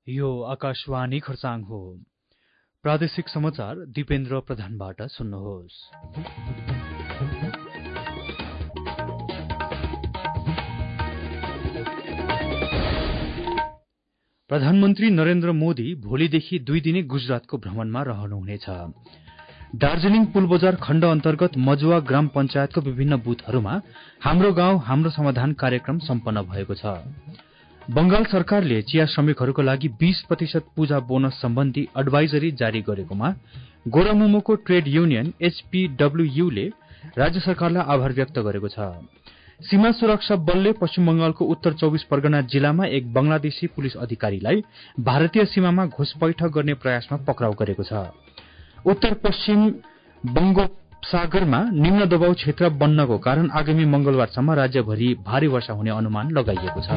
यो आकाशवाणी खरसाङ हो। प्रादेशिक समाचार दिपेन्द्र प्रधानबाट सुन्नुहोस्। प्रधानमन्त्री नरेन्द्र मोदी भोलिदेखि 2 दिने गुजरातको भ्रमणमा रहनुहुनेछ। दार्जीलिङ पुलबजार खण्ड अन्तर्गत मजुवा ग्राम पञ्चायतको विभिन्न बूथहरूमा हाम्रो गाउँ हाम्रो समाधान कार्यक्रम सम्पन्न भएको छ। बंगाल सरकारले चिया श्रमिकहरूको लागि 20% पूजा बोनस सम्बन्धी एडभाइजरी जारी गरेकोमा गोरामुमोको ट्रेड युनियन HPWU ले राज्य सरकारलाई आभार व्यक्त गरेको छ। सीमा सुरक्षा बलले पश्चिम बंगालको उत्तर 24 परगना जिल्लामा एक बंगलादेशी पुलिस अधिकारीलाई भारतीय सीमामा घुसपैठ गर्ने प्रयासमा पक्राउ गरेको छ। उत्तर पश्चिम बंगोपसागरमा निम्न दबाव क्षेत्र बन्नको कारण आगामी मंगलबारसम्म राज्यभरि भारी वर्षा हुने अनुमान लगाइएको छ।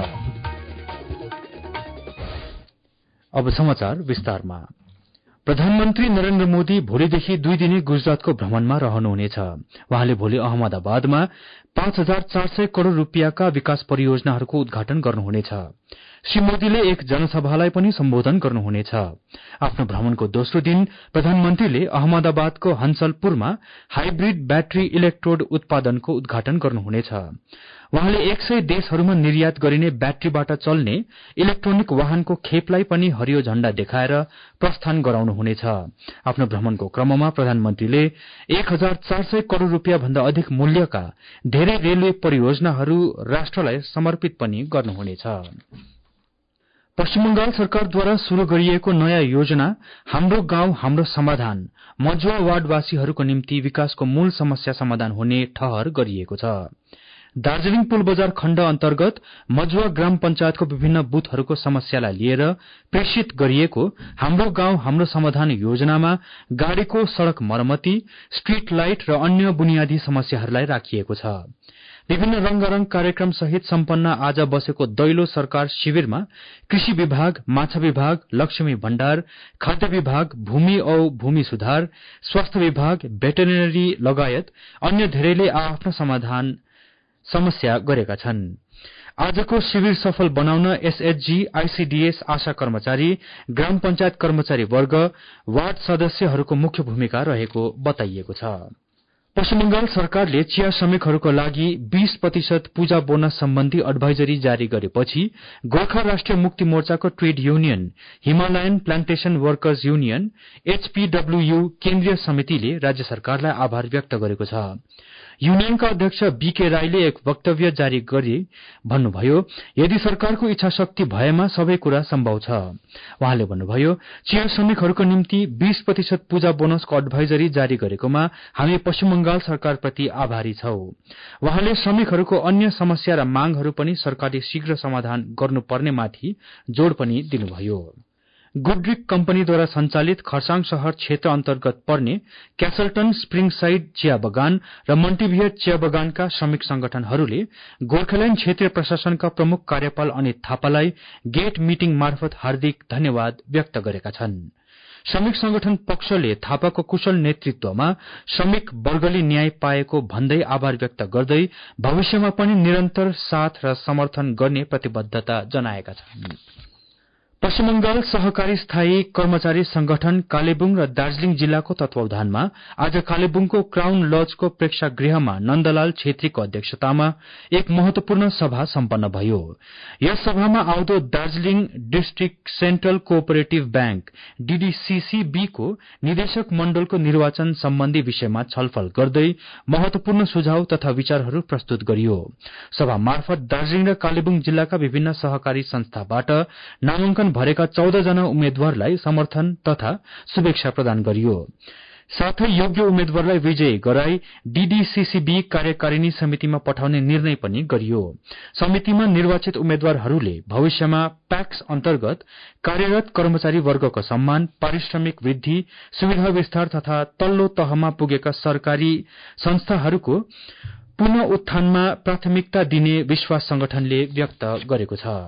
अब समाचार विस्तारमा। प्रधानमन्त्री नरेन्द्र मोदी भोलिदेखि 2 दिने गुजरातको भ्रमणमा रहनुहुनेछ। उहाँले भोलि अहमदाबादमा 5400 करोड़ रूपियाँका विकास परियोजनाहरूको उद्घाटन गर्नुहुनेछ। श्री मोदीले एक जनसभालाई पनि सम्बोधन गर्नुहुनेछ। आफ्नो भ्रमणको दोस्रो दिन प्रधानमन्त्रीले अहमदाबादको हंसलपुरमा हाइब्रिड ब्याट्री इलेक्ट्रोड उत्पादनको उद्घाटन गर्नुहुनेछ। उहाँले 100 देशहरूमा निर्यात गरिने ब्याट्रीबाट चल्ने इलेक्ट्रोनिक वाहनको खेपलाई पनि हरियो झण्डा देखाएर प्रस्थान गराउनुहुनेछ। आफ्नो भ्रमणको क्रममा प्रधानमन्त्रीले 1400 करोड़ रूपियाँ भन्दा अधिक मूल्यका धेरै रेलवे परियोजनाहरू राष्ट्रलाई समर्पित पनि गर्नुहुनेछ। पश्चिम बंगाल सरकारद्वारा शुरू गरिएको नयाँ योजना हाम्रो गाउँ हाम्रो समाधान मजुवा वार्डवासीहरूको निम्ति विकासको मूल समस्या समाधान हुने ठहर गरिएको छ। दार्जीलिङ पुल बजार खण्ड अन्तर्गत मजुवा ग्राम पञ्चायतको विभिन्न बूथहरूको समस्यालाई लिएर प्रेषित गरिएको हाम्रो गाउँ हाम्रो समाधान योजनामा गाड़ीको सड़क मरम्मति, स्ट्रीट लाइट र अन्य बुनियादी समस्याहरूलाई राखिएको छ। विभिन्न रंगारंग कार्यक्रम सहित सम्पन्न आज बसेको दैलो सरकार शिविरमा कृषि विभाग, माछा विभाग, लक्ष्मी भण्डार, खाद्य विभाग, भूमि औ भूमि सुधार, स्वास्थ्य विभाग, भेटेरिनरी लगायत अन्य धेरैले आफ्नो समाधान समस्या गरेका छन्। आजको शिविर सफल बनाउन एसएचजी, आईसीडीएस, आशा कर्मचारी, ग्राम पञ्चायत कर्मचारी वर्ग, वार्ड सदस्यहरूको मुख्य भूमिका रहेको बताइएको छ। पश्चिम बंगाल सरकारले चिया श्रमिकहरूको लागि 20% पूजा बोनस सम्बन्धी एडभाइजरी जारी गरेपछि गोर्खा राष्ट्रिय मुक्ति मोर्चाको trade union Himalayan plantation workers union HPWU केन्द्रीय समितिले राज्य सरकारलाई आभार व्यक्त गरेको छ। युनियनका अध्यक्ष बीके राईले एक वक्तव्य जारी गरी भन्नुभयो, यदि सरकारको इच्छा शक्ति भएमा सबै कुरा सम्भव छ। उहाँले भन्नुभयो, चिया श्रमिकहरूको निम्ति 20% पूजा बोनसको एडभाइजरी जारी गरेकोमा हामी पश्चिम बंगाल सरकारप्रति आभारी छौं। उहाँले श्रमिकहरूको अन्य समस्या र मांगहरू पनि सरकारले शीघ्र समाधान गर्नुपर्नेमाथि जोड़ पनि दिनुभयो। गुडरिक कम्पनीद्वारा संचालित खरसाङ शहर क्षेत्र अन्तर्गत पर्ने क्यासलटन स्प्रिङसाइड चिया बगान र मन्टिभियट चिया बगानका श्रमिक संगठनहरूले गोर्खाल्याण्ड क्षेत्रीय प्रशासनका प्रमुख कार्यपाल अनित थापालाई गेट मिटिङ मार्फत हार्दिक धन्यवाद व्यक्त गरेका छन्। श्रमिक संगठन पक्षले थापाको कुशल नेतृत्वमा श्रमिक वर्गले न्याय पाएको भन्दै आभार व्यक्त गर्दै भविष्यमा पनि निरन्तर साथ र समर्थन गर्ने प्रतिबद्धता जनाएका छन्। पश्चिम बंगाल सहकारी स्थायी कर्मचारी संगठन कालेबुङ र दार्जीलिङ जिल्लाको तत्वावधानमा आज कालेबुङको क्राउन लजको प्रेक्षागृहमा नन्दलाल छेत्रीको अध्यक्षतामा एक महत्वपूर्ण सभा सम्पन्न भयो। यस सभामा आउँदो Darjeeling district central cooperative bank DDCCB को निदेशक मण्डलको निर्वाचन सम्बन्धी विषयमा छलफल गर्दै महत्वपूर्ण सुझाव तथा विचारहरू प्रस्तुत गरियो। सभा मार्फत दार्जीलिङ र कालेबुङ जिल्लाका विभिन्न सहकारी संस्थाबाट नामाङ्कन भरेका 14 जना उम्मेद्वारलाई समर्थन तथा शुभेच्छा प्रदान गरियो। साथै योग्य उम्मेद्वारलाई विजयी गराई DDCCB कार्यकारिणी समितिमा पठाउने निर्णय पनि गरियो। समितिमा निर्वाचित उम्मेद्वारहरूले भविष्यमा प्याक्स अन्तर्गत कार्यरत कर्मचारी वर्गको सम्मान, पारिश्रमिक वृद्धि, सुविधा विस्तार तथा तल्लो तहमा पुगेका सरकारी संस्थाहरूको पुनः उत्थानमा प्राथमिकता दिने विश्वास संगठनले व्यक्त गरेको छ।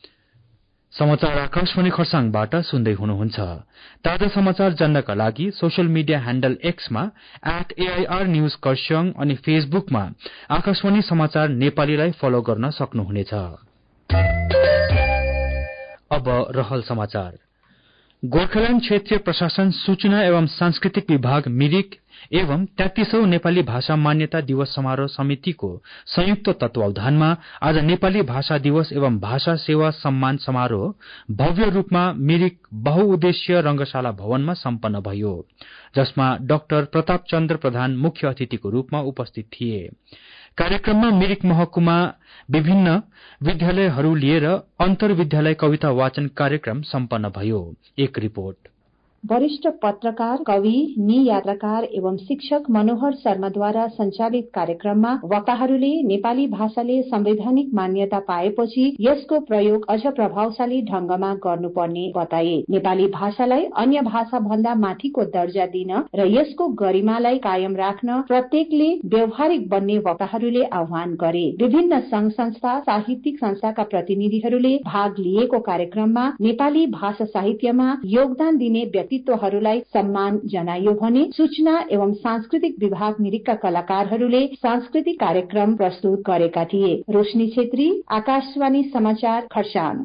समाचार आकाशवाणी खरसाङबाट सुन्दै हुनुहुन्छ। ताजा समाचार जान्नका लागि सोशल मिडिया ह्यान्डल एक्समा @AIR न्यूज खरसाङ अनि फेसबुकमा आकाशवाणी समाचार नेपालीलाई फलो गर्न सक्नुहुनेछ। अब रहल समाचार। गोर्खाल्याण्ड क्षेत्रीय प्रशासन सूचना एवं सांस्कृतिक विभाग मिरिक एवं 33औं नेपाली भाषा मान्यता दिवस समारोह समितिको संयुक्त तत्वावधानमा आज नेपाली भाषा दिवस एवं भाषा सेवा सम्मान समारोह भव्य रूपमा मिरिक बहुउद्देश्य रंगशाला भवनमा सम्पन्न भयो, जसमा डाक्टर प्रताप चन्द्र प्रधान मुख्य अतिथिको रूपमा उपस्थित थिए। कार्यक्रममा मिरिक महकुमा विभिन्न विद्यालयहरू लिएर अन्तर विद्यालय कविता वाचन कार्यक्रम सम्पन्न भयो। एक रिपोर्ट। वरिष्ठ पत्रकार, कवि, नियात्राकार एवं शिक्षक मनोहर शर्माद्वारा संचालित कार्यक्रममा वक्ताहरूले नेपाली भाषाले संवैधानिक मान्यता पाएपछि यसको प्रयोग अझ प्रभावशाली ढंगमा गर्नुपर्ने बताए। नेपाली भाषालाई अन्य भाषा भन्दा माथिको दर्जा दिन र यसको गरिमालाई कायम राख्न प्रत्येकले व्यवहारिक बन्ने वक्ताहरूले आह्वान गरे। विभिन्न संघ संस्था, साहित्यिक संस्थाका प्रतिनिधिहरूले भाग लिएको कार्यक्रममा नेपाली भाषा साहित्यमा योगदान दिने व्यक्तित्वहरूलाई सम्मान जनाइयो भने सूचना एवं सांस्कृतिक विभाग मिरिकका कलाकारहरूले सांस्कृतिक कार्यक्रम प्रस्तुत गरेका थिए। रोशनी छेत्री, आकाशवाणी समाचार, खरसाङ।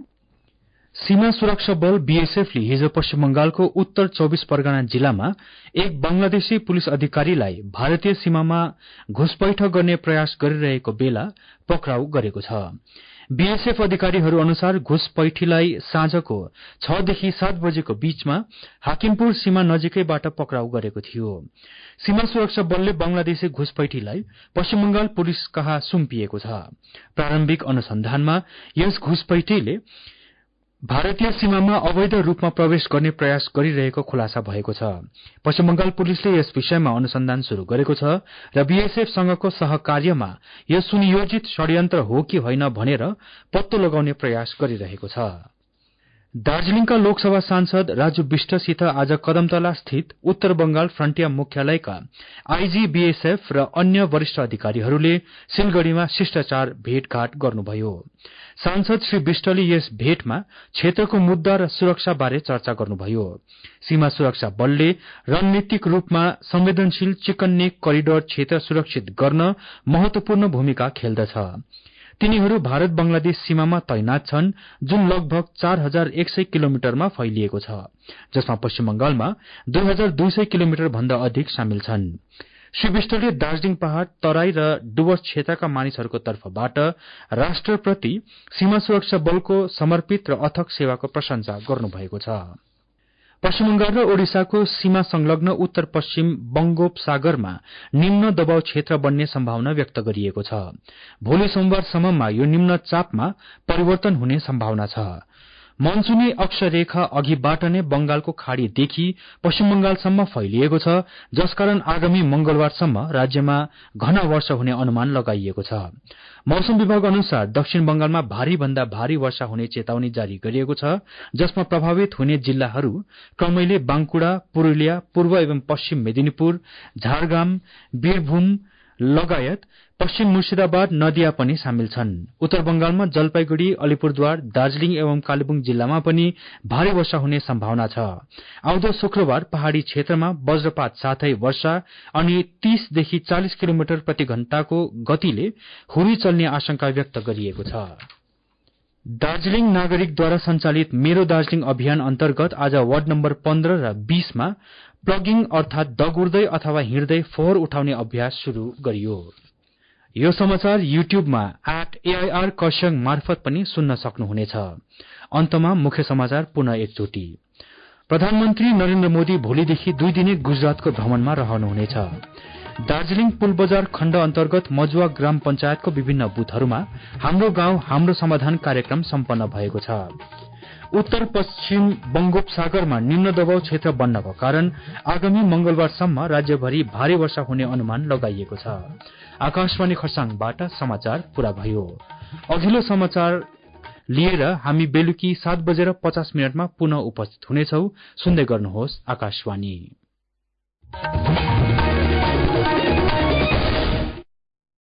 सीमा सुरक्षा बल बीएसएफ ले हिजो पश्चिम बंगालको उत्तर 24 परगना जिल्लामा एक बंगलादेशी पुलिस अधिकारीलाई भारतीय सीमामा घुसपैठ गर्ने प्रयास गरिरहेको बेला पक्राउ गरेको छ। बीएसएफ अधिकारीहरू अनुसार घुसपैठीलाई साँझको 6 देखि 7 बजेको बीचमा हाकिमपुर सीमा नजिकैबाट पक्राउ गरेको थियो। सीमा सुरक्षा बलले बंगलादेशी घुसपैठीलाई पश्चिम बंगाल पुलिस कहाँ सुम्पिएको छ। प्रारम्भिक अनुसन्धानमा यस घुसपैठीले भारतीय सीमामा अवैध रूपमा प्रवेश गर्ने प्रयास गरिरहेको खुलासा भएको छ। पश्चिम बंगाल पुलिसले यस विषयमा अनुसन्धान शुरू गरेको छ र बीएसएफ सँगको सहकार्यमा यो सुनियोजित षड्यन्त्र हो कि होइन भनेर पत्तो लगाउने प्रयास गरिरहेको छ। दार्जीलिङका लोकसभा सांसद राजु विष्टसित आज कदमतला स्थित उत्तर बंगाल फ्रन्टियर मुख्यालयका आईजी बीएसएफ र अन्य वरिष्ठ अधिकारीहरूले सिलगढ़ीमा शिष्टाचार भेटघाट गर्नुभयो। सांसद श्री विष्टले यस भेटमा क्षेत्रको मुद्दा र सुरक्षा बारे चर्चा गर्नुभयो। सीमा सुरक्षा बलले रणनीतिक रूपमा संवेदनशील चिकन नेक करिडोर क्षेत्र सुरक्षित गर्न महत्वपूर्ण भूमिका खेल्दछ। तिनीहरू भारत बंगलादेश सीमामा तैनात छन्, जुन लगभग 4100 किलोमिटरमा फैलिएको छ, जसमा पश्चिम बंगालमा 2200 किलोमिटर भन्दा अधिक सामेल छन्। श्री विष्टले दार्जीलिङ पहाड़, तराई र डुवर्स क्षेत्रका मानिसहरूको तर्फबाट राष्ट्रप्रति सीमा सुरक्षा बलको समर्पित र अथक सेवाको प्रशंसा गर्नुभएको छ। पश्चिम बंगाल र ओडिसाको सीमा संलग्न उत्तर पश्चिम बंगोपसागरमा निम्न दबाव क्षेत्र बन्ने सम्भावना व्यक्त गरिएको छ। भोलि सोमबारसम्ममा यो निम्न चापमा परिवर्तन हुने सम्भावना छ। मनसुनी अक्षरेखा अघिबाट नै बंगालको खाड़ीदेखि पश्चिम बंगालसम्म फैलिएको छ, जसकारण आगामी मंगलबारसम्म राज्यमा घना वर्षा हुने अनुमान लगाइएको छ। मौसम विभाग अनुसार दक्षिण बंगालमा भारी भन्दा भारी वर्षा हुने चेतावनी जारी गरिएको छ, जसमा प्रभावित हुने जिल्लाहरू क्रमैले बांकुड़ा, पुरूलिया, पूर्व एवं पश्चिम मेदिनीपुर, झारग्राम, वीरभूम लगायत पश्चिम मुर्शिदाबाद, नदिया पनि सामेल छन्। उत्तर बंगालमा जलपाईगुड़ी, अलिपुरद्वार, दार्जीलिङ एवं कालेबुङ जिल्लामा पनि भारी वर्षा हुने सम्भावना छ। आउँदो शुक्रबार पहाड़ी क्षेत्रमा वज्रपात साथै वर्षा अनि 30 देखि 40 किलोमिटर प्रति घण्टाको गतिले हुरी चल्ने आशंका व्यक्त गरिएको छ। दार्जीलिङ नागरिकद्वारा संचालित मेरो दार्जीलिङ अभियान अन्तर्गत आज वार्ड नम्बर 15 र 20 मा प्लगिङ अर्थात दगुर्दै अथवा हिँड्दै फोहोर उठाउने अभ्यास शुरू गरियो। यो समाचार युट्युबमा @AIR खरसाङ मार्फत पनि सुन्न सक्नुहुनेछ। अन्तमा मुख्य समाचार पुनः एकचोटि। प्रधानमन्त्री नरेन्द्र मोदी भोलिदेखि 2 दिने गुजरातको भ्रमणमा रहनुहुनेछ। दार्जीलिङ पुल बजार खण्ड अन्तर्गत मजुवा ग्राम पञ्चायतको विभिन्न बुथहरूमा हाम्रो गाउँ हाम्रो समाधान कार्यक्रम सम्पन्न भएको छ। उत्तर पश्चिम बंगोपसागरमा निम्न दबाव क्षेत्र बन्नको कारण आगामी मंगलबारसम्म राज्यभरि भारी वर्षा हुने अनुमान लगाइएको छ। आकाशवाणी खरसाङबाट समाचार पूरा भयो। अघिल्लो समाचार लिएर हामी बेलुकी 7:50 पुनः उपस्थित हुनेछौ। सुन्दै गर्नुहोस् आकाशवाणी।